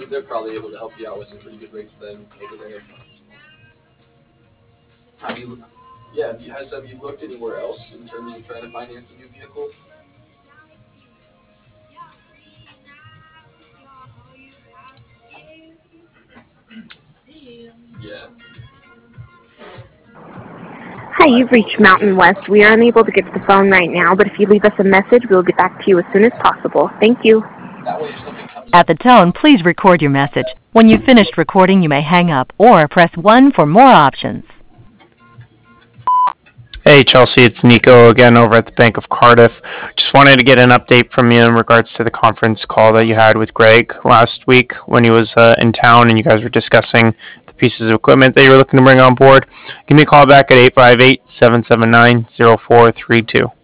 they're probably able to help you out with some pretty good rates then over there. Have you looked anywhere else in terms of trying to finance a new vehicle? Yeah. Hi, you've reached Mountain West. We are unable to get to the phone right now, but if you leave us a message, we'll get back to you as soon as possible. Thank you. That way if something comes At up. the tone, please record your message. When you've finished recording, you may hang up or press 1 for more options. Hey Chelsea, it's Nico again over at the Bank of Cardiff. Just wanted to get an update from you in regards to the conference call that you had with Greg last week when he was in town and you guys were discussing the pieces of equipment that you were looking to bring on board. Give me a call back at 858-779-0432.